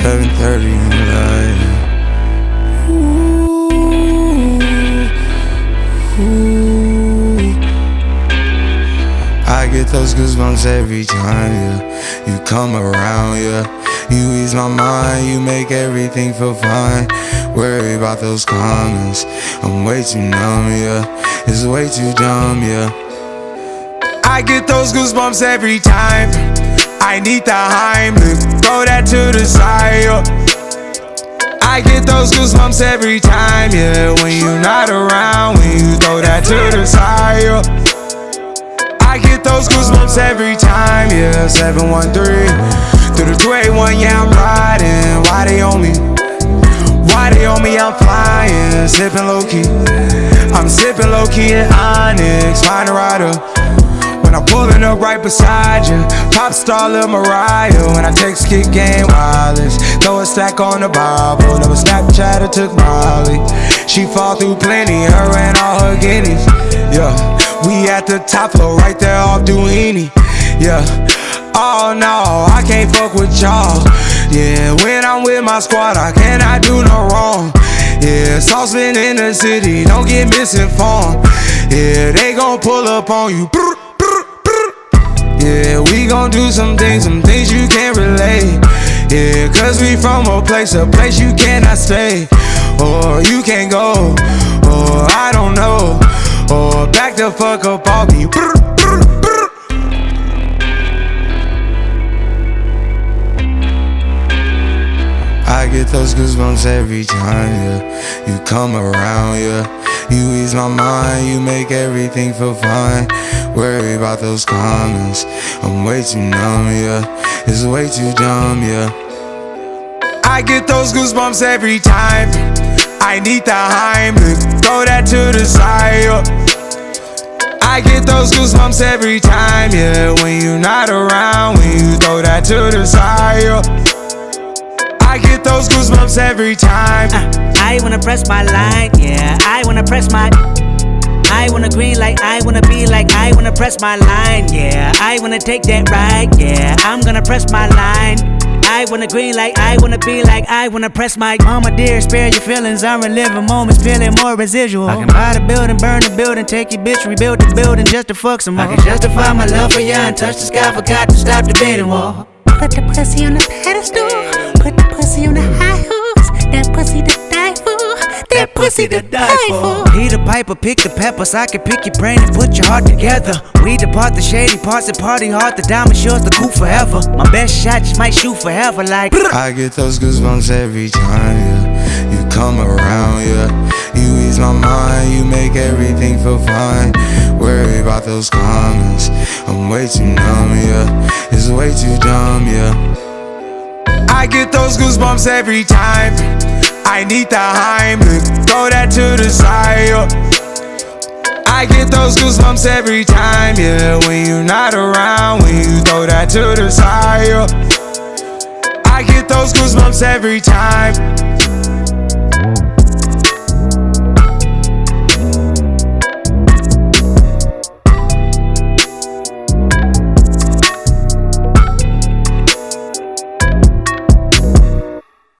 11:30 in the light. I get those goosebumps every time, yeah. You come around, yeah. You ease my mind, you make everything feel fine. Worry about those comments, I'm way too numb, yeah. It's way too dumb, yeah. I get those goosebumps every time. I need the Heimlich, throw that to the side, yeah. I get those goosebumps every time, yeah. When you're not around, when you throw that to the side, yeah. I get those goosebumps every time, yeah. 713 through the 281, yeah, I'm riding. Why they on me? Why they on me? I'm flying, sipping low key. I'm sipping low key at Onyx, find a rider. When I'm pulling up right beside you, pop star Lil Mariah. When I text kick game wireless, throw a stack on the Bible. Never Snapchat or took Molly. She fall through plenty, her and all her guineas. Yeah, we at the top floor, right there off Duini. Yeah, oh no, I can't fuck with y'all. Yeah, when I'm with my squad, I cannot do no wrong. Yeah, saucepan in the city, don't get misinformed. Yeah, they gon' pull up on you. Yeah, we gon' do some things you can't relate. Yeah, cause we from a place you cannot stay. Or you can't go, or I don't know. Or back the fuck up off me. I get those goosebumps every time, yeah. You come around, yeah. You ease my mind, you make everything feel fine. Worry about those comments, I'm way too numb, yeah. It's way too dumb, yeah. I get those goosebumps every time. I need the Heimlich, throw that to the side, yeah. I get those goosebumps every time, yeah. When you're not around, when you throw that to the side, yeah. I get those goosebumps every time. I wanna press my line, yeah. I wanna press my. I wanna green like I wanna be like I wanna press my line, yeah. I wanna take that ride, yeah. I'm gonna press my line. I wanna green like I wanna be like I wanna press my. Mama dear, spare your feelings. I'm reliving moments, feeling more residual. I can buy the building, burn the building, take your bitch, rebuild the building just to fuck some more. I can justify my love for ya and touch the sky, forgot to stop the bidding war. Put the pussy on the pedestal, put the pussy on the high horse. That pussy to die for, that pussy to die for. He the piper, pick the peppers. I can pick your brain and put your heart together. We depart the shady parts and party hard. The diamond yours, the cool forever. My best shot just might shoot forever like. I get those goosebumps every time, yeah. You come around, yeah. You ease my mind, you make everything feel fine. Worry about those comments, I'm way too numb, yeah. It's way too dumb, yeah. I get those goosebumps every time. I need the Heimlich, throw that to the side, yeah. I get those goosebumps every time, yeah. When you're not around, when you throw that to the side, yeah. I get those goosebumps every time.